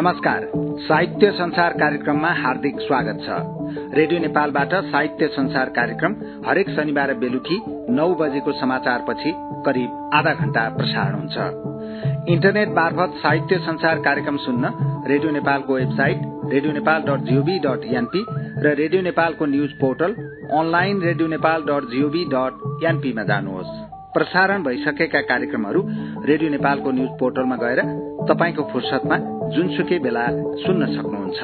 नमस्कार, साहित्य संसार कार्यक्रममा हार्दिक स्वागत छ। रेडियो नेपालबाट साहित्य संसार कार्यक्रम हरेक शनिबार बेलुकी 9 बजेको समाचारपछि करिब आधा घण्टा प्रसारण हुन्छ। इन्टरनेट मार्फत साहित्य संसार कार्यक्रम सुन्न रेडियो नेपालको वेबसाइट redionepal.gov.np र रेडियो नेपालको न्यूज पोर्टल अनलाइन redionepal.gov.np मा जानुहोस्। प्रसारण भइसकेका कार्यक्रमहरू रेडियो नेपालको न्यूज पोर्टलमा गएर तपाईको फुर्सदमा जुनसुकै बेला सुन्न सक्नुहुन्छ।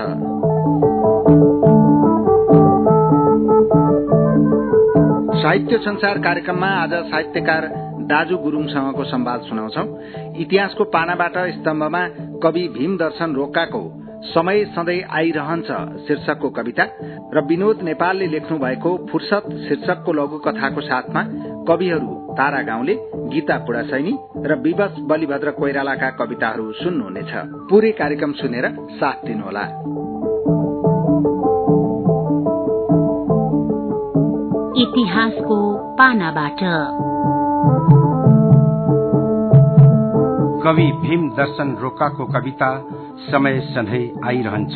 साहित्य संसार कार्यक्रममा आज साहित्यकार दाजु गुरुङसँगको संवाद सुनाउँछौ। इतिहासको पानाबाट स्तम्भमा कवि भीमदर्शन रोकाको समय सधैँ आइरहन्छ शीर्षकको कविता र विनोद नेपालले लेख्नु भएको फुर्सद शीर्षकको लघुकथाको साथमा कविहरू तारा गाउँले, गीता पुडासैनी र विवश बलिभद्र कोइरालाका कविताहरू सुन्नुहुनेछ। पूरै कार्यक्रम सुनेर साथ दिनुहोला। इतिहासको पानाबाट कवि भीमदर्शन रोकाको कविता समय सधैँ आइरहन्छ।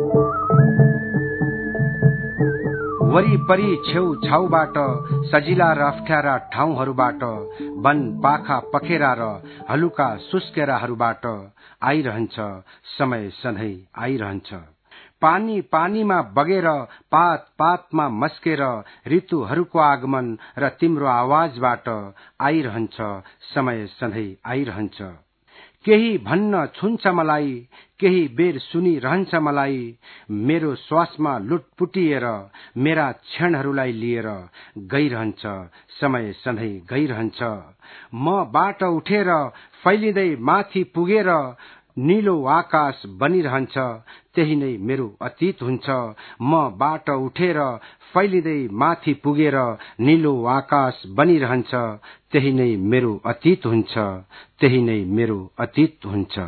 वरिपरि छेउ छाउबाट सजिला र अप्ठ्यारा ठाउँहरूबाट वन पाखा पखेरा र हलुका सुस्केराहरूबाट आइरहन्छ समय सधैँ आइरहन्छ। पानी पानीमा बगेर पात पातमा मस्केर ऋतुहरूको आगमन र तिम्रो आवाजबाट आइरहन्छ समय सधैँ आइरहन्छ। केही भन्न छुन्छ मलाई, केही बेर सुनिरहन्छ मलाई, मेरो श्वासमा लुटपुटिएर मेरा क्षणहरूलाई लिएर गइरहन्छ समय सधैँ गइरहन्छ। म बाट उठेर फैलिँदै माथि पुगेर नीलो आकाश बनिरहन्छ, त्यही नै मेरो अतीत हुन्छ। म बाट उठेर फैलिँदै माथि पुगेर नीलो आकाश बनिरहन्छ, त्यही नै मेरो अतीत हुन्छ, त्यही नै मेरो अतीत हुन्छ।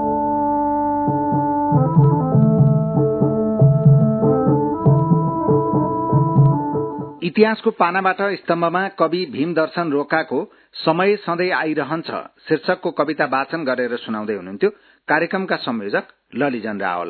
इतिहासको पानाबाट स्तम्भमा कवि भीमदर्शन रोकाको समय सधैँ आइरहन्छ शीर्षकको कविता वाचन गरेर सुनाउँदै हुनुहुन्थ्यो कार्यक्रमका संयोजक ललिजन रावल।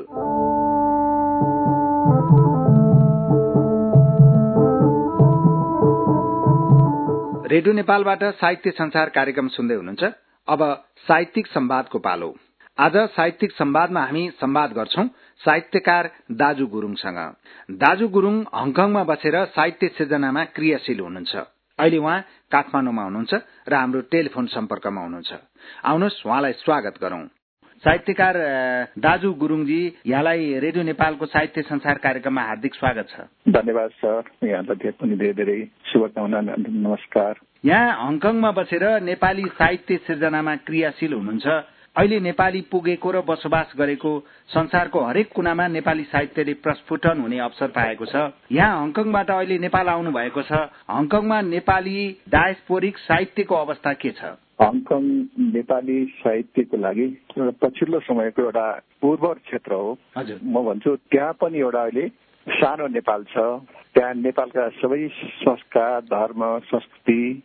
रेडियो नेपालबाट साहित्य संसार कार्यक्रम सुन्दै हुनुहुन्छ। अब साहित्यिक संवादको पालो। आज साहित्यिक संवादमा हामी संवाद गर्छौं साहित्यकार दाजु गुरुङसँग। दाजु गुरुङ हङकङमा बसेर साहित्य सिर्जनामा क्रियाशील हुनुहुन्छ। अहिले उहाँ काठमाडौँमा हुनुहुन्छ र हाम्रो टेलिफोन सम्पर्कमा हुनुहुन्छ। आउनुहोस् उहाँलाई स्वागत गरौं। साहित्यकार दाजु गुरुङजी, यहाँलाई रेडियो नेपालको साहित्य संसार कार्यक्रममा हार्दिक स्वागत छ। धन्यवाद सर, यहाँलाई पनि धेरै शुभकामना। नमस्कार। यहाँ हङकङमा बसेर नेपाली साहित्य सिर्जनामा क्रियाशील हुनुहुन्छ। अहिले नेपाली पुगेको र बसोबास गरेको संसारको हरेक कुनामा नेपाली साहित्यले प्रस्फुटन हुने अवसर पाएको छ। यहाँ हङकङबाट अहिले नेपाल आउनु भएको छ। हङकङमा नेपाली डायस्पोरिक साहित्यको अवस्था के छ? हङकङ नेपाली साहित्यको लागि पछिल्लो समयको एउटा उर्वर क्षेत्र हो। हजुर, म भन्छु त्यहाँ पनि एउटा अहिले सानो नेपाल छ। त्यहाँ नेपालका सबै संस्कार, धर्म, संस्कृति,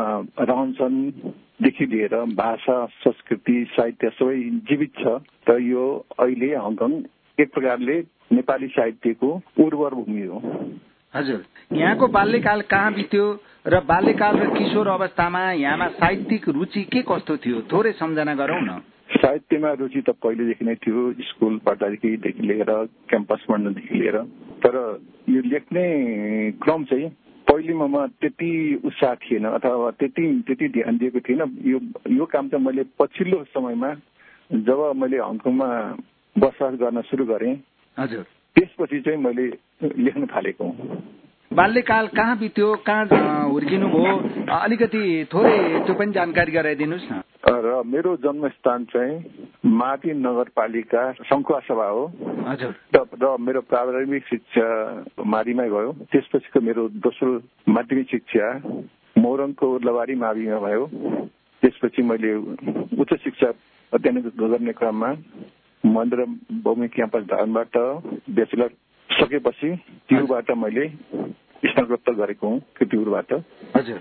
रहनसहनदेखि लिएर भाषा, संस्कृति, साहित्य सबै जीवित छ। र यो अहिले हङकङ एक प्रकारले नेपाली साहित्यको उर्वर भूमि हो। हजुर, यहाँको बाल्यकाल कहाँ बित्यो र बाल्यकाल र किशोर अवस्थामा यहाँमा साहित्यिक रुचि के कस्तो थियो? थोरै सम्झना गरौँ न। साहित्यमा रुचि त पहिलेदेखि नै थियो, स्कुल पढ्दादेखि लिएर क्याम्पस पढ्नदेखि लिएर। तर यो लेख्ने क्रम चाहिँ पहिलेमा म त्यति उत्साह थिएन अथवा त्यति ध्यान दिएको थिएन। यो काम चाहिँ मैले पछिल्लो समयमा जब मैले हङकङमा बसोबास गर्न सुरु गरेँ, हजुर, त्यसपछि चाहिँ मैले लेख्न थालेको हुँ। बाल्यकाल कहाँ बित्यो, कहाँ हुर्किनु भयो, अलिकति थोरै त्यो पनि जानकारी गराइदिनुहोस् न। र मेरो जन्मस्थान चाहिँ माथि नगरपालिका सङ्खुवासभा हो। हजुर। र मेरो प्रारम्भिक शिक्षा माडीमै भयो। त्यसपछिको मेरो दोस्रो माध्यमिक शिक्षा मोरङको लवारी माविमा भयो। त्यसपछि मैले उच्च शिक्षा अध्ययन गर्ने क्रममा महेन्द्र भौमिक क्याम्पस धानबाट ब्याचलर सकेपछि तिरुबाट मैले स्नातकोत्तर गरेको हुँ तिरुबाट। हजुर।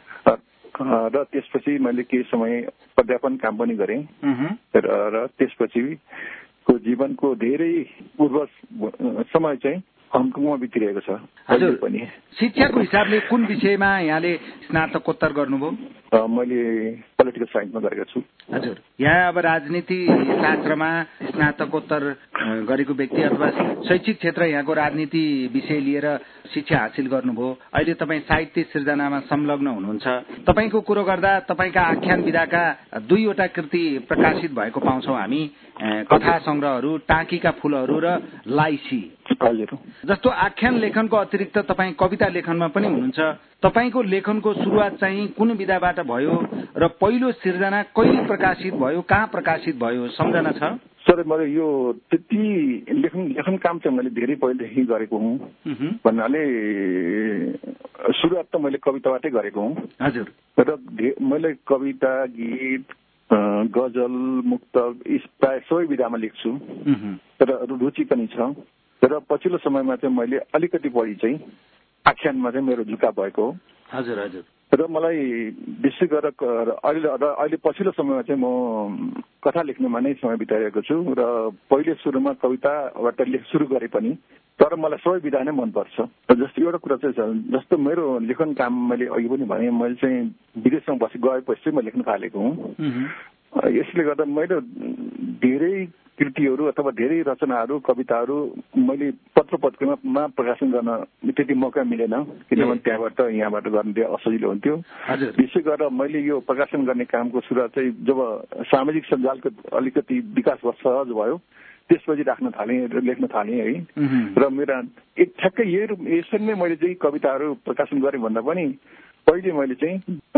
र त्यसपछि मैले केही समय अध्यापन काम पनि गरेँ। र त्यसपछि को जीवनको धेरै पूर्व समय चाहिँ हङकङमा बितिरहेको छ। हजुर पनि शिक्षाको हिसाबले कुन विषयमा यहाँले स्नातकोत्तर गर्नुभयो? मैले पोलिटिकल साइन्समा गरेको छु। हजुर, यहाँ अब राजनीति शास्त्रमा स्नातकोत्तर गरेको व्यक्ति अथवा शैक्षिक क्षेत्र यहाँको राजनीति विषय लिएर शिक्षा हासिल गर्नुभयो, अहिले तपाईँ साहित्य सिर्जनामा संलग्न हुनुहुन्छ। तपाईँको कुरो गर्दा तपाईँका आख्यान विधाका 2वटा कृति प्रकाशित भएको पाउँछौँ हामी, कथा संग्रहहरू टाँकीका फूलहरू र लाइसी। जस्तो आख्यान लेखनको अतिरिक्त तपाईँ कविता लेखनमा पनि हुनुहुन्छ। तपाईँको लेखनको सुरुवात चाहिँ कुन विधाबाट भयो र पहिलो सिर्जना कहिले प्रकाशित भयो, कहाँ प्रकाशित भयो, सम्झना छ? सर, मैले यो त्यति लेखन काम चाहिँ मैले धेरै पहिलेदेखि गरेको हुँ भन्नाले सुरुवात त मैले कविताबाटै गरेको हुँ। हजुर, र मैले कविता, गीत, गजल, मुक्तक प्राय सबै विधामा लेख्छु र रुचि पनि छ। र पछिल्लो समयमा चाहिँ मैले अलिकति बढी चाहिँ आख्यानमा चाहिँ मेरो झुकाव भएको हो। हजुर हजुर। र मलाई विशेष गरेर अहिले पछिल्लो समयमा चाहिँ म कथा लेख्नुमा नै समय बिताइरहेको छु र पहिले सुरुमा कविताबाट सुरु गरे पनि, तर मलाई सबै विधा नै मनपर्छ। जस्तो एउटा कुरा चाहिँ छ, जस्तो मेरो लेखन काम मैले अघि पनि भने, मैले चाहिँ विदेशमा गएपछि म लेख्न थालेको हुँ। यसले गर्दा मैले धेरै कृतिहरू अथवा धेरै रचनाहरू, कविताहरू मैले पत्र पत्रिकामा प्रकाशन गर्न त्यति मौका मिलेन, किनभने त्यहाँबाट यहाँबाट गर्न धेरै असजिलो हुन्थ्यो। विशेष गरेर मैले यो प्रकाशन गर्ने कामको सुरुवात चाहिँ जब सामाजिक सञ्जालको अलिकति विकास सहज भयो त्यसपछि राख्न थालेँ र लेख्न थालेँ है। र मेरा ठ्याक्कै यसरी नै मैले चाहिँ कविताहरू प्रकाशन गरेँ भन्दा पनि पहिले मैले चाहिँ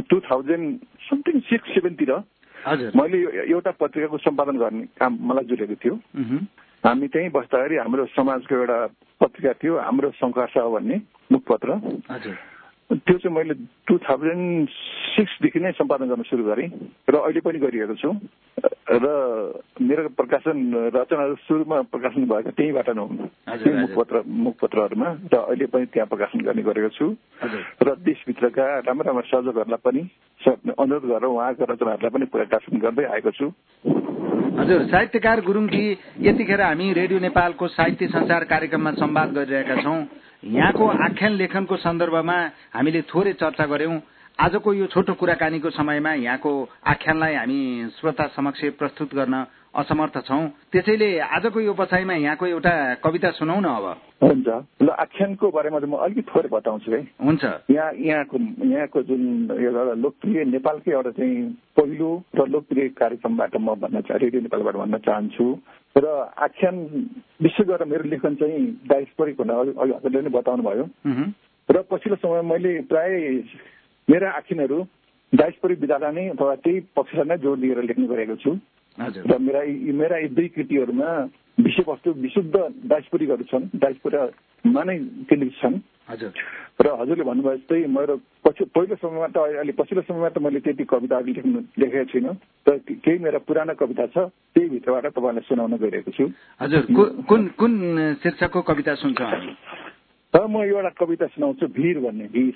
2006-7 मैले एउटा पत्रिकाको सम्पादन गर्ने काम मलाई जुरेको थियो। हामी त्यहीँ बस्दाखेरि हाम्रो समाजको एउटा पत्रिका थियो, हाम्रो शङ्खा भन्ने मुखपत्र। त्यो चाहिँ मैले 2006देखि नै सम्पादन गर्न सुरु गरेँ र अहिले पनि गरिरहेको छु। र मेरो प्रकाशन रचनाहरू सुरुमा प्रकाशन भएको त्यहीँबाट नै हुन्, मुखपत्रहरूमा, र अहिले पनि त्यहाँ प्रकाशन गर्ने गरेको छु। र देशभित्रका राम्रा राम्रा सर्जकहरूलाई पनि अनुरोध गरेर उहाँको रचनाहरूलाई पनि प्रकाशन गर्दै आएको छु। हजुर, साहित्यकार गुरुङजी, यतिखेर हामी रेडियो नेपालको साहित्य संसार कार्यक्रममा संवाद गरिरहेका छौँ। यहाँको आख्यान लेखनको सन्दर्भमा हामीले थोरै चर्चा गर्यौं। आजको यो छोटो कुराकानीको समयमा यहाँको आख्यानलाई हामी श्रोता समक्ष प्रस्तुत गर्न असमर्थ छौं। त्यसैले आजको यो बसाइमा यहाँको एउटा कविता सुनाउ न अब। हुन्छ, ल आख्यानको बारेमा म अलिकति थोरै बताउँछु है। हुन्छ। यहाँको जुन एउटा लोकप्रिय नेपालकै एउटा चाहिँ पहिलो र लोकप्रिय कार्यक्रमबाट म रेडियो नेपालबाट भन्न चाहन्छु। र आख्यान विशेष गरेर मेरो लेखन चाहिँ डायस्पोरिक हजुरले नै बताउनु भयो। र पछिल्लो समय मैले प्राय मेरा आख्यानहरू डायस्पोरिक विधालाई नै अथवा त्यही पक्षलाई नै जोड दिएर लेख्ने गरेको छु। र मेरा यी 2 कृतिहरूमा विषयवस्तु विशुद्ध डायस्पोरिकहरू छन्, डायस्पोरामा नै केन्द्रित छन्। र हजुरले भन्नुभयो जस्तै मेरो पहिलो समयमा त अहिले पछिल्लो समयमा त मैले त्यति कविताहरू लेखेको छुइनँ, तर केही मेरा पुराना कविता छ, त्यही भित्रबाट तपाईँलाई सुनाउन गइरहेको छु। हजुर, कुन शीर्षकको कविता सुन्छौँ हामी? म एउटा कविता सुनाउँछु, भिर भन्ने। भिर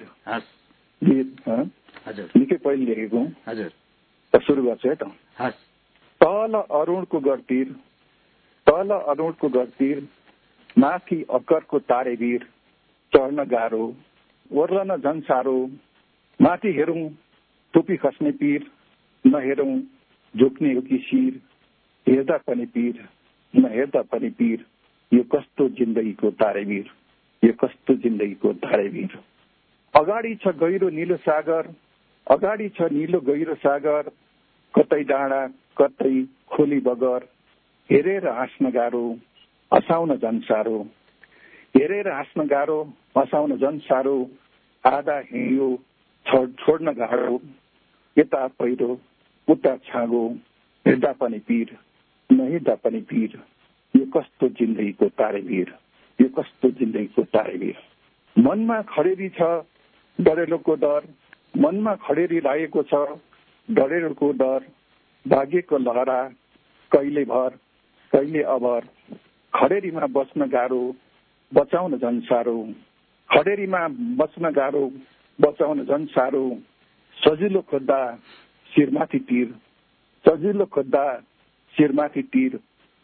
निकै पहिले लेखेको हुँ। हजुर, सुरु गर्छु है त। तल अरुणको गरतिर माथि अक्करको तारेवीर, चढ्न गाह्रो ओर्लन झन् साह्रो, माथि हेरौँ टोपी खस्ने पीर, नहेरौँ झुक्ने हो कि शिर, हेर्दा पनि पीर नहेर्दा पनि पीर, यो कस्तो जिन्दगीको तारेवीर, यो कस्तो जिन्दगीको तारेवीर। अगाडि छ गहिरो नीलो सागर, अगाडि छ नीलो गहिरो सागर, कतै डाँडा कतै खोली बगर, हेरेर हाँस्न गाह्रो हँसाउन झन् साह्रो, हेरेर हाँस्न गाह्रो हँसाउन झन् साह्रो, आधा हिँड्यो छोड्न गाह्रो, यता पहिरो उता छाँगो, हेर्दा पनि पीर नहेर्दा पनि पीर, यो कस्तो जिन्दगीको तारेवीर, यो कस्तो जिन्दगीको तारेवीर। मनमा खडेरी छ डरेलोको डर, मनमा खडेरी लागेको छ डरेलोको डर, भाग्यको लहरा कहिले भर कहिले अभर, खडेरीमा बस्न गाह्रो बचाउन झन् साह्रो, खडेरीमा बस्न गाह्रो बचाउन झन् साह्रो, सजिलो खोज्दा शिरमाथि तीर, सजिलो खोज्दा शिरमाथि तीर,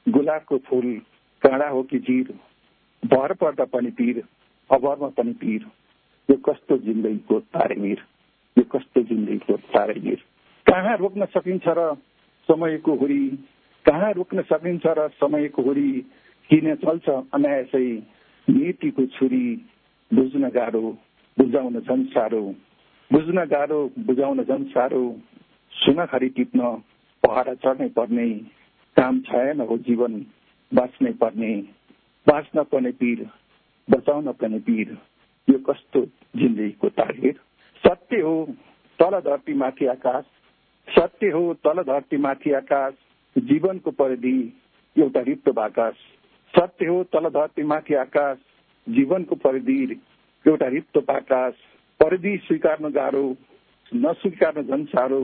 गुलाबको फूल काँडा हो कि जीर, भर पर्दा पनि पीर, अभरमा पनि पीर, यो कस्तो जिन्दगीको तारेमीर, यो कस्तो जिन्दगीको तारेमीर। कहाँ रोक्न सकिन्छ र समयको हुरी, कहाँ रोक्न सकिन्छ र समयको हुरी, किन चल्छ अनायासै नीतिको छुरी, बुझ्न गाह्रो बुझाउन झन् साह्रो, बुझ्न गाह्रो बुझाउन झन् साह्रो, सुनखरी टिप्न पहरा चढ्नै पर्ने, काम छैन हो जीवन बाँच्नै पर्ने, बाँच्न पनि पीर बचाउन पनि पीर, यो कस्तो जिन्दगीको तारेर। सत्य हो तल धरती माथि आकाश, सत्य हो तल धरती माथि आकाश, जीवनको परिधि एउटा रिप्तो बाकस, सत्य हो तल धरती माथि आकाश, जीवनको परिधि एउटा रिप्तो बाकस, परिधि स्वीकार्न गाह्रो नस्वीकार्न झन् साह्रो,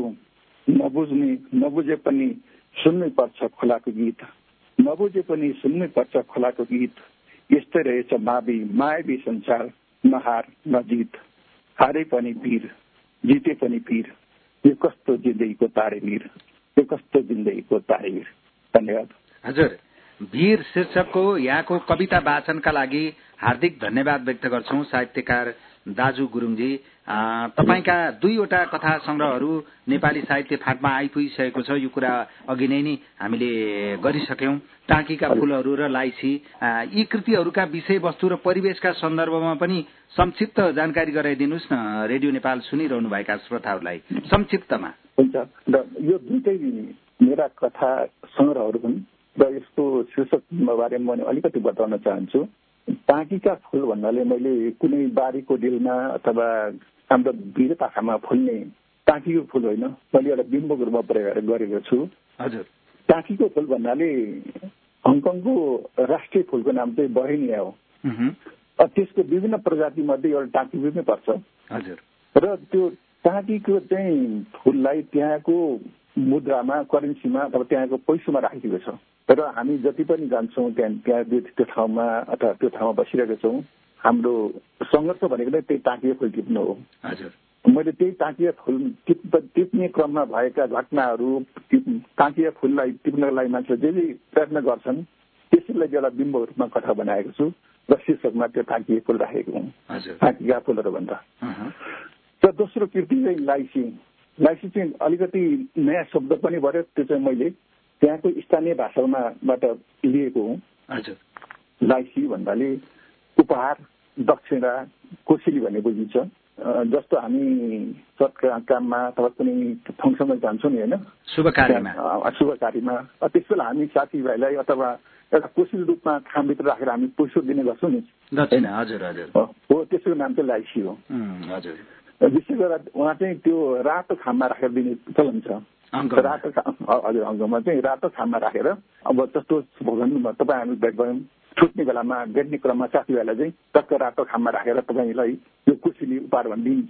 नबुझे पनि सुन्नै पर्छ खोलाको गीत, नबुझे पनि सुन्नै पर्छ खोलाको गीत, यस्तै रहेछ मायावी संसार, नहार नजित, हारे पनि पीर जिते पनि पीर, यो कस्तो जिन्दगीको तारेमीर, यो कस्तो जिन्दगीको तारेमीर। धन्यवाद। हजुर, वीर शीर्षकको यहाँको कविता वाचनका लागि हार्दिक धन्यवाद व्यक्त गर्छौं साहित्यकार दाजु गुरुङजी। तपाईका दुईवटा कथा संग्रहहरू नेपाली साहित्य फाँटमा आइपुगिसकेको छ, यो कुरा अघि नै हामीले गरिसक्यौं। टाँकीका फूलहरू र लाइसी, यी कृतिहरूका विषयवस्तु र परिवेशका सन्दर्भमा पनि संक्षिप्त जानकारी गराइदिनुहोस् न रेडियो नेपाल सुनिरहनु भएका श्रोताहरूलाई संक्षिप्तमा। हुन्छ, यो दुईटै मेरा कथा संग्रहहरू हुन् र यसको शीर्षक बारेमा म अलिकति बताउन चाहन्छु। टाँकीका फूल भन्नाले मैले कुनै बारीको डिलमा अथवा हाम्रो भिर पाखामा फुल्ने टाँकीको फूल होइन, मैले एउटा बिम्बको रूपमा प्रयोग गरेको छु। हजुर, टाँकीको फूल भन्नाले हङकङको राष्ट्रिय फूलको नाम चाहिँ बहेनिया हो। त्यसको विभिन्न प्रजाति मध्ये एउटा टाँकी पनि पर्छ। हजुर, र त्यो टाँकीको चाहिँ फूललाई त्यहाँको मुद्रामा, करेन्सीमा अथवा त्यहाँको पैसोमा राखिएको छ र हामी जति पनि जान्छौँ त्यहाँ त्यो ठाउँमा अथवा त्यो ठाउँमा बसिरहेका छौँ, हाम्रो सङ्घर्ष भनेको नै त्यही टाँकीय फुल टिप्नु हो। हजुर, मैले त्यही टाँकीय फुल टिप्ने क्रममा भएका घटनाहरू, टाँकीय फुललाई टिप्नको लागि मान्छेले जे प्रयत्न गर्छन् त्यसैलाई एउटा बिम्बको रूपमा कथा बनाएको छु र शीर्षकमा त्यो टाँकीय फुल राखेको हुँ, टाँकीका फुलहरू भन्दा। र दोस्रो कृति चाहिँ लाइसी। लाइसी चाहिँ अलिकति नयाँ शब्द पनि भयो, त्यो चाहिँ मैले त्यहाँको स्थानीय भाषाबाट लिएको हुँ। लाइसी भन्नाले उपहार, दक्षिणा, कोसेली भन्ने बुझिन्छ। जस्तो हामी सत्काममा अथवा कुनै फङ्सनमा जान्छौँ नि होइन, शुभ कार्यमा, त्यसबेला हामी साथीभाइलाई अथवा एउटा कोसेली रूपमा खामभित्र राखेर हामी पैसो दिने गर्छौँ नि। हो, त्यसको नाम चाहिँ लाइसी हो। विशेष गरेर उहाँ चाहिँ त्यो रातो खाममा राखेर दिने चलन छ। रातो हजुर, अङ्गमा चाहिँ रातो खाममा राखेर, अब जस्तो भोजनमा तपाईँ हामी भेट भयौँ, छुट्ने बेलामा भेट्ने क्रममा साथीभाइलाई चाहिँ टक्क रातो खाममा राखेर तपाईँलाई यो कुसेली उपहार भन्ने दिइन्छ।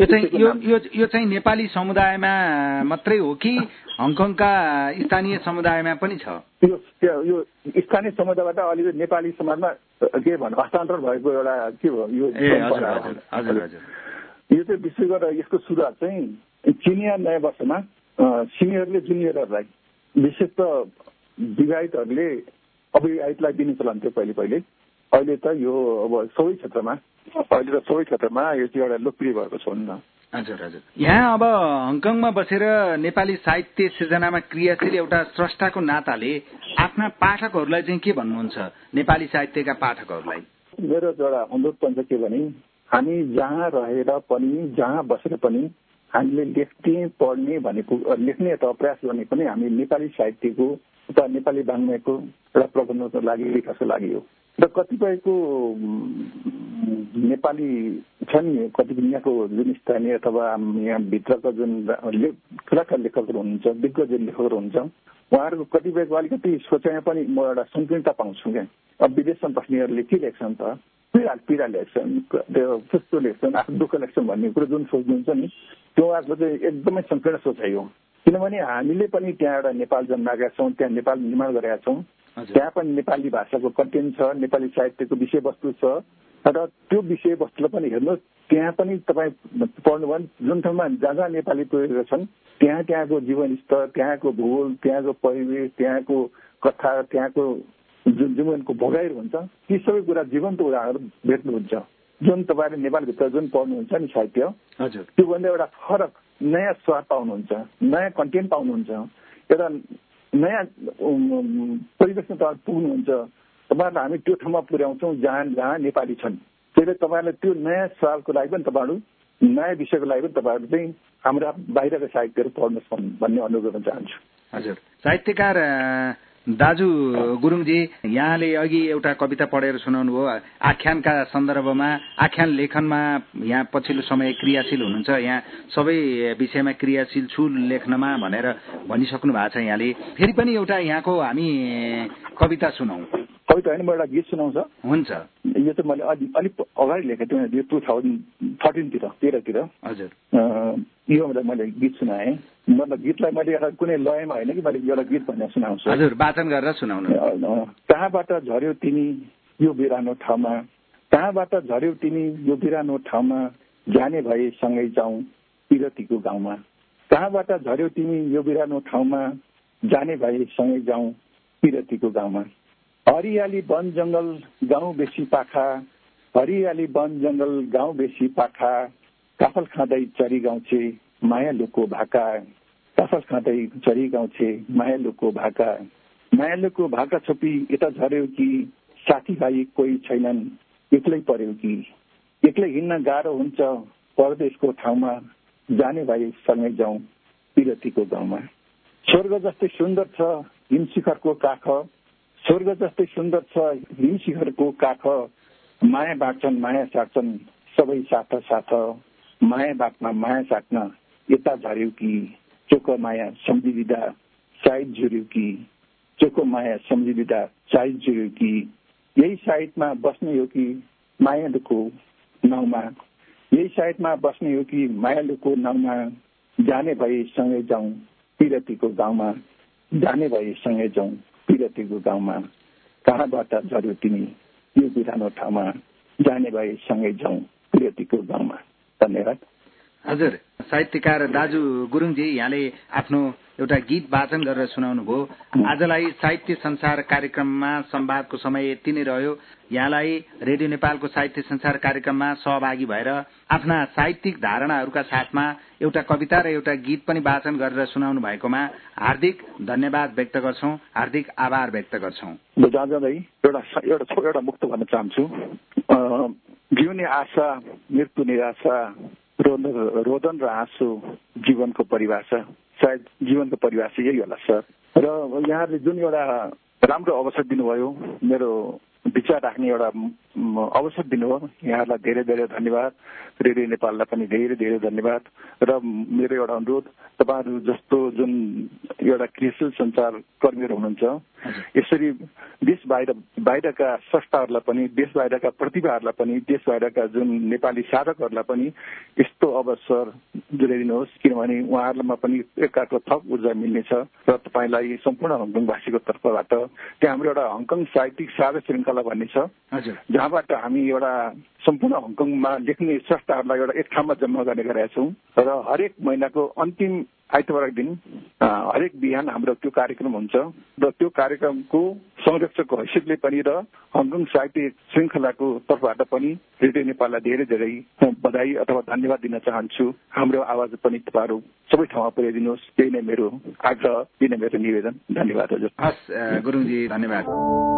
यो चाहिँ नेपाली समुदायमा मात्रै हो कि हङकङका स्थानीय समुदायमा पनि छ? यो स्थानीय समुदायबाट अलिकति नेपाली समाजमा के भन्नु हस्तान्तरण भएको एउटा के हो यो। यो चाहिँ विशेष गरेर यसको सुरुवात चाहिँ चिनिया नयाँ वर्षमा सिनियरले जुनियरहरूलाई, विशेष त विवाहितहरूले अविवाहितलाई दिने चलन थियो पहिले। अहिले त यो अब सबै क्षेत्रमा यो चाहिँ एउटा लोकप्रिय भएको छ नि। हजुर, यहाँ अब हङकङमा बसेर नेपाली साहित्य सृजनामा क्रियाशील एउटा स्रष्टाको नाताले आफ्ना पाठकहरूलाई चाहिँ के भन्नुहुन्छ, नेपाली साहित्यका पाठकहरूलाई? मेरो एउटा अनुरोध पनि के भने, हामी जहाँ रहेर पनि, जहाँ बसेर पनि हामीले लेख्ने, पढ्ने भनेको, लेख्ने अथवा प्रयास गर्ने पनि हामी नेपाली साहित्यको अथवा नेपाली वाङ्मयको एउटा प्रबन्धनको लागि, विकासको लागि हो। र कतिपयको नेपाली छन् नि, कतिपय यहाँको जुन स्थानीय अथवा यहाँभित्रका जुन ठुला लेखकहरू हुनुहुन्छ, दिग्गज लेखकहरू हुन्छ, उहाँहरूको कतिपयको अलिकति सोचाइमा पनि म एउटा संकीर्णता पाउँछु क्या। अब विदेशमा बस्नेहरूले के लेख्छन् त, पीडा लेख्छन्, त्यो कस्तो लेख्छन्, आफ्नो दुःख लेख्छन् भन्ने कुरो जुन सोच्नुहुन्छ नि, त्यो उहाँहरूको चाहिँ एकदमै संकीर्ण सोचाइ हो। किनभने हामीले पनि त्यहाँ एउटा नेपाल जन्माएका छौँ, त्यहाँ नेपाल निर्माण गरेका छौँ, त्यहाँ पनि नेपाली भाषाको कन्टेन्ट छ, नेपाली साहित्यको विषयवस्तु छ। र त्यो विषयवस्तुलाई पनि हेर्नुहोस्, त्यहाँ पनि तपाईँ पढ्नुभयो भने जुन ठाउँमा जहाँ नेपाली पुगेका छन् त्यहाँको जीवनस्तर, त्यहाँको भूगोल, त्यहाँको परिवेश, त्यहाँको कथा त्यहाँको जुन जीवनको भोगाइहरू हुन्छ ती सबै कुरा जीवन्त उदाहरणहरू भेट्नुहुन्छ जुन तपाईँले नेपालभित्र जुन पढ्नुहुन्छ नि साहित्य त्योभन्दा एउटा फरक नयाँ स्वाद पाउनुहुन्छ नयाँ कन्टेन्ट पाउनुहुन्छ एउटा नयाँ परिवेशमा तपाईँ पुग्नुहुन्छ तपाईँहरूलाई हामी त्यो ठाउँमा पुर्याउँछौँ जहाँ नेपाली छन् त्यसले तपाईँलाई त्यो नयाँ सवालको लागि पनि तपाईँहरू नयाँ विषयको लागि पनि तपाईँहरू चाहिँ हाम्रा बाहिरका साहित्यहरू पढ्नुहोस् भन्ने अनुरोध गर्न चाहन्छु। हजुर, साहित्यकार दाजु गुरुङजी, यहाँले अघि एउटा कविता पढेर सुनाउनु भयो। आख्यानका सन्दर्भमा आख्यान लेखनमा यहाँ पछिल्लो समय क्रियाशील हुनुहुन्छ, यहाँ सबै विषयमा क्रियाशील छु लेख्नमा भनेर भनिसक्नु भएको छ। यहाँले फेरि पनि एउटा यहाँको हामी कविता सुनाउँ। कविता होइन, म एउटा गीत सुनाउँछ। हुन्छ। यो चाहिँ मैले अलिक अगाडि लेखेको थिएँ, 2013तिर। हजुर। यो मैले गीत सुनाएँ। मतलब गीतलाई मैले एउटा कुनै लयमा होइन कि मैले एउटा गीत भनेर सुनाउँछु। हजुर, वाचन गरेर सुनाउनु। कहाँबाट झर्यौ तिमी यो बिरानो ठाउँमा, कहाँबाट झर्यौ तिमी यो बिरानो ठाउँमा, जाने भए सँगै जाउँ पिरतीको गाउँमा। कहाँबाट झर्यौ तिमी यो बिरानो ठाउँमा, जाने भए सँगै जाउँ पिरतीको गाउँमा। हरियाली वन जंगल गाउँ बेसी पाखा, हरियाली वन जंगल गाउँ बेसी पाखा, काफल खाँदै चरी गाउँछे मायालुको भाका, काफल खाँदै चरी गाउँछे मायालुको भाका। मायालुको भाका छोपी यता झर्यौ कि, साथीभाइ कोही छैनन् एक्लै पर्यौ कि, एक्लै हिँड्न गाह्रो हुन्छ परदेशको ठाउँमा, जाने भए सँगै जाउँ पिरतीको गाउँमा। स्वर्ग जस्तै सुन्दर छ हिम शिखरको काख, स्वर्ग जस्तै सुन्दर छ हिम शिखरको काख, माया बाँड्छन् माया साट्छन् सबै साथ साथ, माया बाँड्न माया साट्न यता झर्यौ कि, चोको माया सम्झिँदा साइड जुर्यौ कि, चोको माया सम्झिँदा साइड जुर्यौ कि, यही साइडमा बस्ने हो कि मायालुको नाउँमा, यही साइडमा बस्ने हो कि मायालुको नाउँमा, जाने भए सँगै जाउँ पिरतीको गाउँमा, जाने भए सँगै जाउँ पिरतीको गाउँमा। कहाँबाट झर्यौ तिमी यो बिरानो ठाउँमा, जाने भए सँगै जाउँ पिरतीको गाउँमा। धन्यवाद। हजुर, साहित्यकार दाजु गुरुङजी, यहाँले आफ्नो एउटा गीत वाचन गरेर सुनाउनु भयो। आजलाई साहित्य संसार कार्यक्रममा संवादको समय यति नै रह्यो। यहाँलाई रेडियो नेपालको साहित्य संसार कार्यक्रममा सहभागी भएर आफ्ना साहित्यिक धारणाहरूका साथमा एउटा कविता र एउटा गीत पनि वाचन गरेर सुनाउनु भएकोमा हार्दिक धन्यवाद व्यक्त गर्छौं, हार्दिक आभार व्यक्त गर्छौं। जाँदै एउटा मुक्त भन्न चाहन्छु। जिउने आशा मृत्यु निराशा, रोदन र आँसु जीवनको परिभाषा। सायद जीवनको परिभाषा यही होला सर। र यहाँले जुन एउटा राम्रो अवसर दिनुभयो, मेरो विचार राख्ने एउटा अवसर दिनुभयो, यहाँलाई धेरै धेरै धन्यवाद। रेडियो नेपाललाई पनि धेरै धेरै धन्यवाद। र मेरो एउटा अनुरोध, तपाईँहरू जस्तो जुन एउटा क्रियाशील सञ्चार कर्मीहरू हुनुहुन्छ, यसरी देश बाहिरका संस्थाहरूलाई पनि, देश बाहिरका प्रतिभाहरूलाई पनि, देश बाहिरका जुन नेपाली साधकहरूलाई पनि यस्तो अवसर दिलाइदिनुहोस्, किनभने उहाँहरूमा पनि एकअर्काको थप ऊर्जा मिल्नेछ। र तपाईँलाई सम्पूर्ण हङकङवासीको तर्फबाट त्यहाँ हाम्रो एउटा हङकङ साहित्यिक साझा श्रृङ्खला भन्ने छ, जहाँबाट हामी एउटा सम्पूर्ण हङकङमा लेख्ने संस्थाहरूलाई एउटा एक ठाउँमा जम्मा गर्ने गरेका छौँ। र हरेक महिनाको अन्तिम आइतबारको दिन हरेक बिहान हाम्रो त्यो कार्यक्रम हुन्छ। र त्यो कार्यक्रमको संरक्षकको हैसियतले पनि र हङकङ साहित्य श्रृङ्खलाको तर्फबाट पनि रेडियो नेपाललाई धेरै धेरै बधाई अथवा धन्यवाद दिन चाहन्छु। हाम्रो आवाज पनि तपाईँहरू सबै ठाउँमा पुर्याइदिनुहोस्, त्यही नै मेरो आग्रह, त्यही नै मेरो निवेदन। धन्यवाद हजुर। हस् गुरुङजी, धन्यवाद।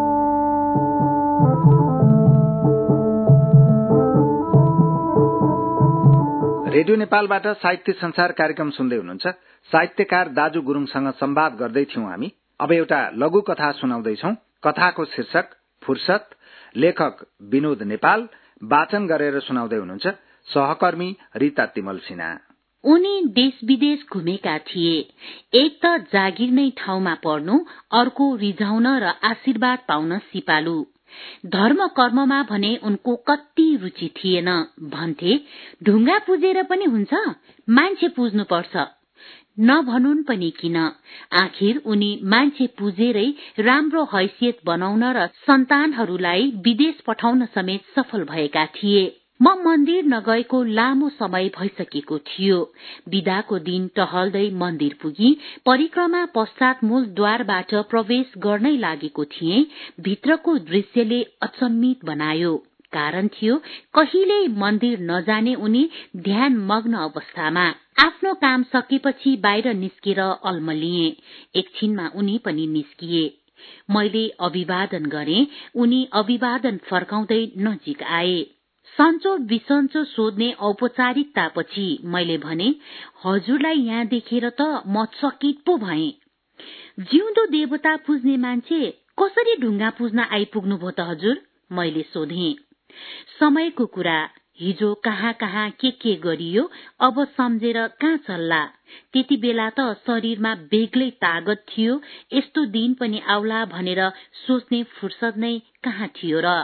रेडियो नेपालबाट साहित्य संसार कार्यक्रम सुन्दै हुनुहुन्छ। साहित्यकार दाजु गुरुङसँग संवाद गर्दै थियौं हामी। अब एउटा लघु कथा सुनाउँदैछौं। कथाको शीर्षक फुर्सद। लेखक विनोद नेपाल, वाचन गरेर सुनाउँदै हुनुहुन्छ सहकर्मी रिता तिमल सिन्हा। उनी देश विदेश घुमेका थिए। एक त जागिर नै ठाउँमा पढ्नु, अर्को रिझाउन र आशीर्वाद पाउन सिपालु। धर्म कर्ममा भने उनको कति रुचि थिएन। भन्थे ढुङ्गा पूजेर पनि हुन्छ, मान्छे पुज्नु पर्छ। नभनुन् पनि किन, आखिर उनी मान्छे पुजेरै राम्रो हैसियत बनाउन र सन्तानहरूलाई विदेश पठाउन समेत सफल भएका थिए। म मन्दिर नगएको लामो समय भइसकेको थियो। बिदाको दिन टहल्दै मन्दिर पुगी परिक्रमा पश्चात मूल द्वारबाट प्रवेश गर्नै लागेको थिएँ। भित्रको दृश्यले अचम्मित बनायो। कारण थियो कहिले मन्दिर नजाने उनी ध्यान मग्न अवस्थामा। आफ्नो काम सकेपछि बाहिर निस्केर अल्मलिए। एकछिनमा उनी पनि निस्किए। मैले अभिवादन गरे। उनी अभिवादन फर्काउँदै नजिक आए। सन्चो बिसन्चो सोध्ने औपचारिकतापछि मैले भने, हजुरलाई यहाँ देखेर त म चकित पो भएँ। जिउँदो देवता पुज्ने मान्छे कसरी ढुङ्गा पुज्न आइपुग्नु भो त हजुर? मैले सोधेँ। समयको कुरा, हिजो कहाँ कहाँ के गरियो अब सम्झेर कहाँ चल्ला। त्यति बेला त शरीरमा बेग्लै तागत थियो। यस्तो दिन पनि आउला भनेर सोच्ने फुर्सद नै कहाँ थियो र।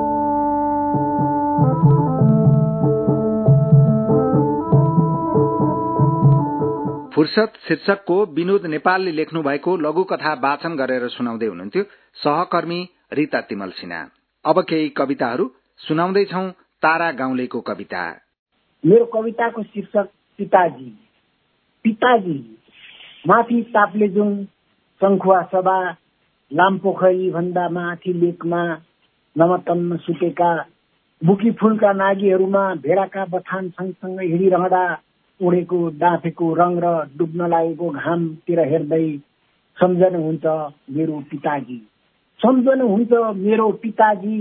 फुर्सद शीर्षकको विनोद नेपालले लेख्नु भएको लघुकथा वाचन गरेर सुनाउँदै हुनुहुन्थ्यो सहकर्मी रीता तिमल सिन्हा। अब केही कविताहरू सुनाउँदैछौ। तारा गाउँलेको कविता। मेरो कविताको शीर्षक पिताजी। पिताजी माथि ताप्लेजुङ शङ्खुवा सभा लामपोखरी भन्दा माथि लेकमा नमतन्न सुतेका बुकी फूलका नागीहरूमा भेडाका बथान सँगसँगै हिँडिरहँदा उडेको डाँफेको रङ र डुब्न लागेको घामतिर हेर्दै सम्झनुहुन्छ मेरो पिताजी। सम्झनुहुन्छ मेरो पिताजी।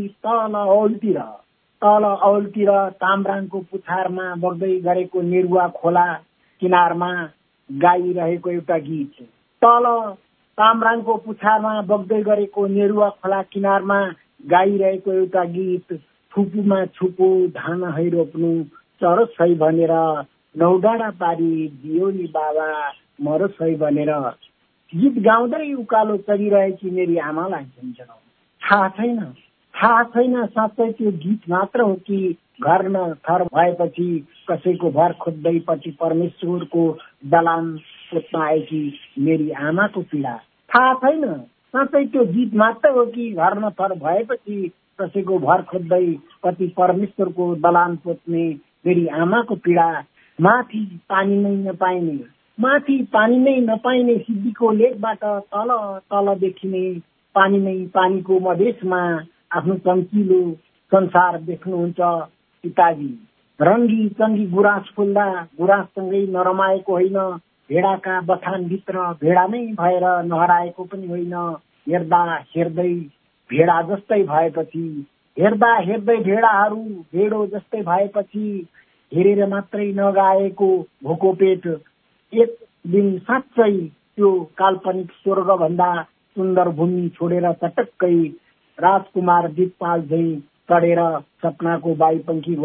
तल औलतिर ताम्राङको पुछारमा बग्दै गरेको नेरुवा खोला किनारमा गाइरहेको एउटा गीत। तल ताम्राङको पुछारमा बग्दै गरेको नेरुवा खोला किनारमा गाइरहेको एउटा गीत। फुपूमा छुपू धान है रोप्नु चरोस् है भनेर नौडाँडा पारी दियो नि बाबा मरोस् है भनेर गीत गाउँदै उकालो चलिरहेकी मेरी आमालाई सम्झनु। थाहा छैन साँच्चै त्यो गीत मात्र हो कि घर न थर भएपछि कसैको भर खोज्दै पति परमेश्वरको दलान पोत्न आएकी मेरी आमाको पीडा। थाहा छैन साँच्चै त्यो गीत मात्र हो कि घर न थर भएपछि कसैको भर खोज्दै पति परमेश्वरको दलान पोत्ने मेरी आमाको पीडा। माथि पानी नै नपाइने सिद्धिको लेकबाट तल देखिने पानी नै पानीको मधेसमा आफ्नो चम्किलो संसार देख्नुहुन्छ पिताजी। रङ्गी चङ्गी गुराँस फुल्दा गुराँससँगै नरमाएको होइन। भेडाका बथानभित्र भेडा नै भएर नहराएको पनि होइन। हेर्दा हेर्दै भेडा जस्तै भएपछि भेडाहरू भेडो जस्तै भएपछि हेरेर मात्रै नगाएको भोको पेट एक दिन साँच्चै त्यो काल्पनिक स्वर्ग भन्दा सुन्दर भूमि छोडेर चटक्कै राजकुमार दिक्पाल झैं चढेर सपनाको बाईपङ्खी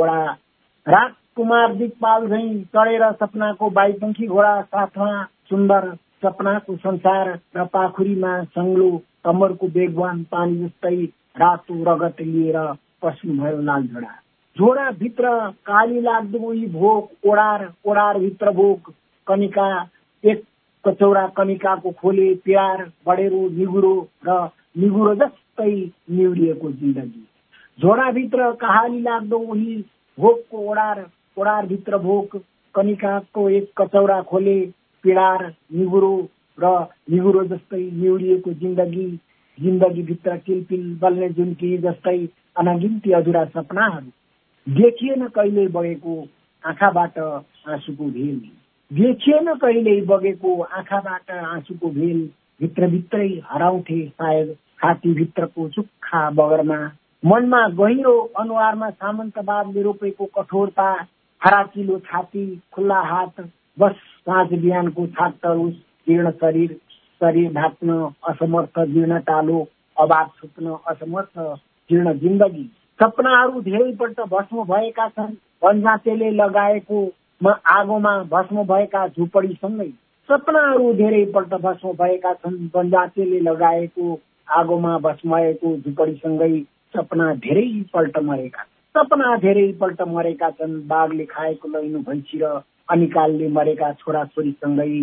घोडा साथमा सुन्दर सपनाको संसार र पाखुरीमा सङ्लो कम्मरको बेगवान पानी जस्तै रातो रगत लिएर पस्नुभयो लाल झोडा भित्र काली लाग्दो उही भोक ओडार भित्र भोक कनिका एक कचौरा कनिकाको खोले प्यार बढेरो निगुरो जस्तै निउरिएको जिन्दगी। झोडाभित्र कहाली लाग्दो उही भोकको ओडार भित्र भोक कनिकाको एक कचौरा खोले पिडार निगुरो जस्तै निउरिएको जिन्दगी भित्र किलपिल बल्ने जुन्की जस्तै अनगिन्ती अधुरा सपनाहरू। देखिएन कहिल्यै बगेको आँखाबाट आँसुको भेल भित्रभित्रै हराउँथे सायद छातीभित्रको सुक्खा बगरमा। मनमा गहिरो अनुहारमा सामन्तवादले रोपेको कठोरता फराकिलो छाती खुल्ला हात बस साँझ बिहानको छाक तरुस जीर्ण शरीर ढाक्न असमर्थ जीर्ण टालो अभाव छुट्न असमर्थ जीर्ण जिन्दगी। सपनाहरू धेरैपल्ट भस्म भएका छन् भन्जातेले लगाएको आगोमा भस्म भएका झुपडीसँगै। सपनाहरू धेरैपल्ट भस्म भएका छन् भन्जातेले लगाएको आगोमा भस्म भएको झुपडीसँगै। सपना धेरैपल्ट मरेका छन् बाघले खाएको लैनो भैँसी र अनिकालले मरेका छोराछोरीसँगै।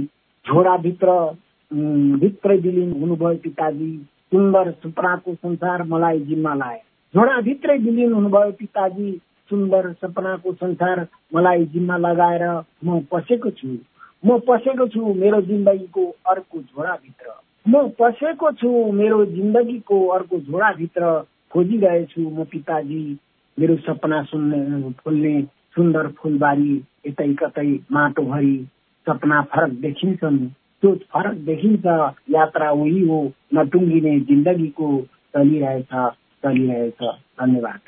भित्रै विलिन हुनुभयो पिताजी। सुन्दर सपनाको संसार मलाई जिम्मा लाए। झोडाभित्रै विलिन हुनुभयो पिताजी। सुन्दर सपनाको संसार मलाई जिम्मा लगाएर म पसेको छु मेरो जिन्दगीको अर्को झोडाभित्र। म पसेको छु मेरो जिन्दगीको अर्को झोडाभित्र। खोजिरहेछु म पिताजी मेरो सपना फुल्ने सुन्दर फुलबारी। यतै कतै माटोभरि सपना फरक देखिन्छन्, सोच फरक देखिन्छ। यात्रा उही हो नटुङ्गिने जिन्दगीको, चलिरहेछ। धन्यवाद।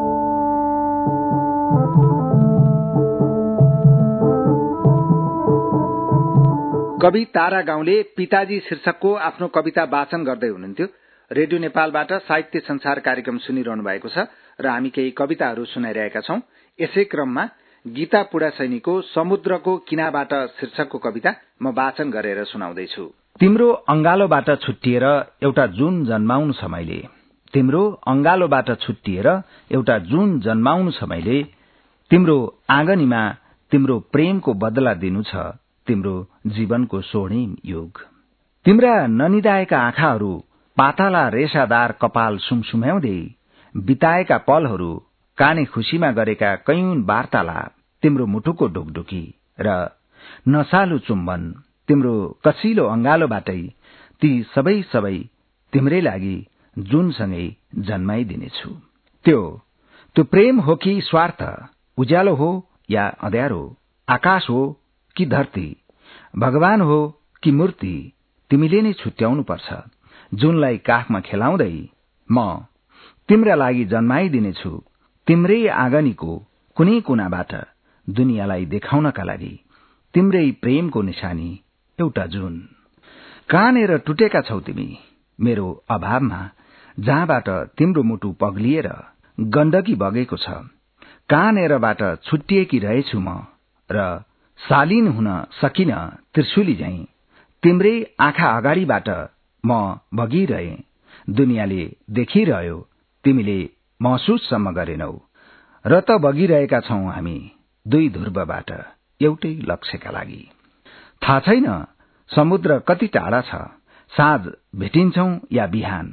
कवि तारा गाउँले पिताजी शीर्षकको आफ्नो कविता वाचन गर्दै हुनुहुन्थ्यो। रेडियो नेपालबाट साहित्य संसार कार्यक्रम सुनिरहनु भएको छ र हामी केही कविताहरू सुनाइरहेका छौं। यसै क्रममा गीता पुडासैनीको समुद्रको किनारबाट शीर्षकको कविता म वाचन गरेर सुनाउँदैछु। तिम्रो अंगालोबाट छुट्टिएर एउटा जुन जन्माउनु छ मैले, तिम्रो अंगालोबाट छुट्टिएर एउटा जुन जन्माउनु छ मैले, तिम्रो आँगनीमा तिम्रो प्रेमको बदला दिनु छ, तिम्रो जीवनको स्वर्णिम युग। तिम्रा ननिदाएका आँखाहरू, पाताला रेसादार कपाल सुमसुम्याउँदै बिताएका पलहरू, काने खुशीमा गरेका कैयौं वार्तालाप, तिम्रो मुटुको ढुकढुकी र नसालु चुम्बन, तिम्रो कसिलो अंगालोबाटै ती सबै तिम्रै लागि जुनसँगै जन्माइदिनेछु। त्यो प्रेम हो कि स्वार्थ, उज्यालो हो या अँध्यारो, आकाश हो कि धरती, भगवान हो कि मूर्ति, तिमीले नै छुट्याउनु पर्छ। जुनलाई काखमा खेलाउँदै म तिम्रा लागि जन्माइदिनेछु, तिम्रै आँगनीको कुनै कुनाबाट दुनियाँलाई देखाउनका लागि, तिम्रै प्रेमको निशानी एउटा जुन। कहाँनेर टुटेका छौ तिमी मेरो अभावमा, जहाँबाट तिम्रो मुटु पग्लिएर गण्डकी बगेको छ। कहाँनेरबाट छुट्टिएकी रहेछु म र शालीन हुन सकिन त्रिशुली झैं, तिम्रै आँखा अगाडिबाट म बगिरहे। दुनियाँले देखिरह्यो, तिमीले महसुससम्म गरेनौ, र त बगिरहेका छौं हामी दुई ध्रुवबाट एउटै लक्ष्यका लागि। थाहा छैन समुद्र कति टाढा छ, साँझ भेटिन्छौं या बिहान,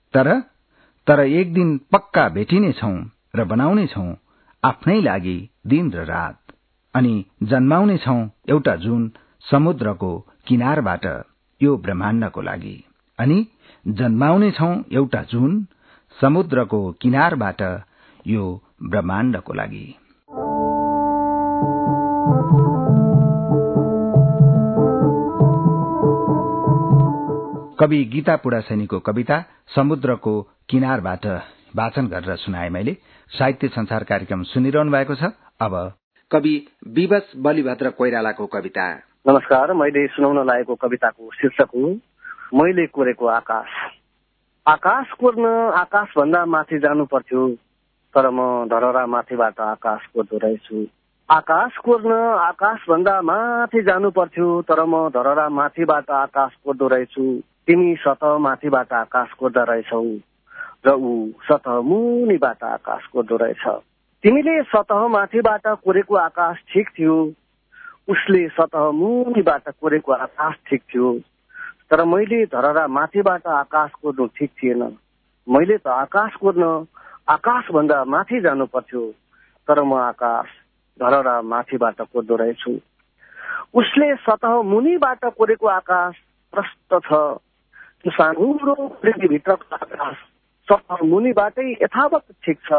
तर एक दिन पक्का भेटिनेछौं र बनाउनेछौं आफ्नै लागि दिन र रात। अनि जन्माउनेछौं एउटा जुन समुद्रको किनारबाट यो ब्रह्माण्डको लागि। अनि जन्माउनेछौं एउटा जुन समुद्रको किनारबाट यो ब्रह्माण्डको लागि। कवि गीता पुडासैनीको कविता समुद्रको किनारबाट वाचन गरेर सुनाए मैले। साहित्य संसार कार्यक्रम सुनिरहनु भएको छ। अब कवि विवश बलिभद्र कोइरालाको कविता। नमस्कार, मैले सुनाउन लागेको कविताको शीर्षक हो मैले कोरेको आकाश। आकाश कोर्न आकाश भन्दा माथि जानु पर्थ्यो, तर म धरहरा माथिबाट आकाश कोर्दो रहेछु। आकाश कोर्न आकाश भन्दा माथि जानु पर्थ्यो, तर म धरहरा माथिबाट आकाश कोर्दो रहेछु। तिमी सतह माथिबाट आकाश कोर्दा रहेछौ र ऊ सतह मुनिबाट आकाश कोर्दो रहेछ। तिमीले सतह माथिबाट कोरेको आकाश ठिक थियो, उसले सतह मुनिबाट कोरेको आकाश ठिक थियो, तर मैले धरहरा माथिबाट आकाश कोर्नु ठिक थिएन। मैले त आकाश कोर्न आकाश भन्दा माथि जानु पर्थ्यो, तर म आकाश धरहरा माथिबाट कोर्दो रहेछु। उसले सतह मुनिबाट कोरेको आकाश प्रष्ट छ, सानो पृथ्वीभित्रको आकाश सतह मुनिबाटै यथावत ठिक छ।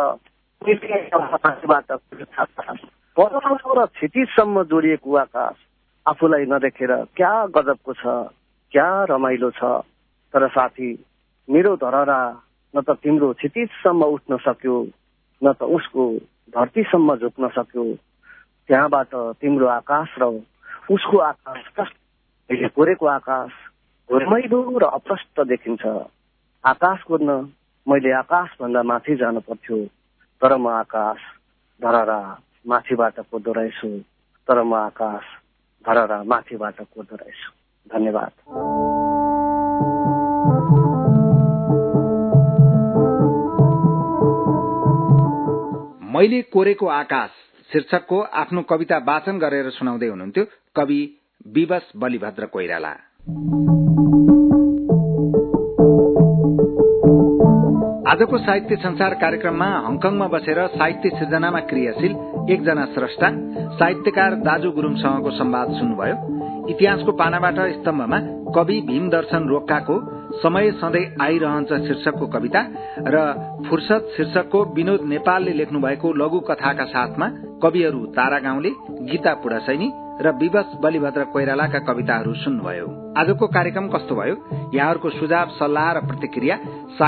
परमाणु र क्षितिजसम्म जोडिएको आकाश आफूलाई नदेखेर क्या गजबको छ, क्या रमाइलो छ। तर साथी, मेरो धरहरा न त तिम्रो क्षितिजसम्म उठ्न सक्यो, न त उसको धरतीसम्म झुक्न सक्यो। त्यहाँबाट तिम्रो आकाश र उसको आकाश कोरेको आकाश घुरमैलो र अप्रष्ट देखिन्छ। आकाश कोर्न मैले आकाश भन्दा माथि जानु पर्थ्यो, तर म आकाश धरहरा माथिबाट कोर्दो रहेछु, तर म आकाश धरहरा माथिबाट कोर्दो रहेछु। धन्यवाद। मैले कोरेको आकाश शीर्षकको आफ्नो कविता वाचन गरेर सुनाउँदै हुनुहुन्थ्यो कवि विवश बलिभद्र कोइराला। आजको साहित्य संसार कार्यक्रममा हङकङमा बसेर साहित्य सिर्जनामा क्रियाशील एकजना स्रष्टा साहित्यकार दाजु गुरुङसँगको संवाद सुन्नुभयो। इतिहासको पानाबाट स्तम्भमा कवि भीमदर्शन रोक्काको समय सधैँ आइरहन्छ शीर्षकको कविता र फुर्सद शीर्षकको विनोद नेपालले लेख्नु भएको लघु कथाका साथमा कविहरू तारा गाउँले, गीता पुडासैनी र विवश बलिभद्र कोइरालाका कविताहरू सुन्नुभयो। आजको कार्यक्रम कस्तो भयो? यहाँहरूको सुझाव, सल्लाह र प्रतिक्रिया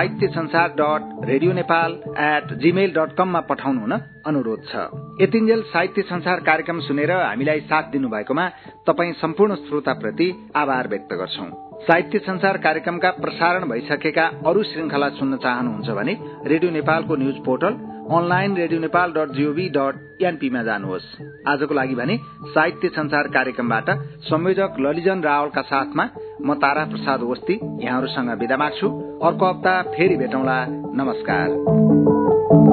sahitysansar.radionepal@gmail.com मा पठाउनु हुन अनुरोध छ। यतिन्जेल साहित्य संसार कार्यक्रम सुनेर हामीलाई साथ दिनुभएकोमा तपाईँ सम्पूर्ण श्रोताप्रति आभार व्यक्त गर्छौं। साहित्य संसार कार्यक्रमका प्रसारण भइसकेका अरू श्रृंखला सुन्न चाहनुहुन्छ भने रेडियो नेपालको न्यूज पोर्टल अनलाइन radionepal.gov.np मा जानुहोस्। आजको लागि भने साहित्य संसार कार्यक्रमबाट संयोजक ललिजन रावलका साथमा म तारा प्रसाद ओस्ती यहाँहरूसँग बिदा माग्छु। अर्को हप्ता फेरि भेटौँला। नमस्कार।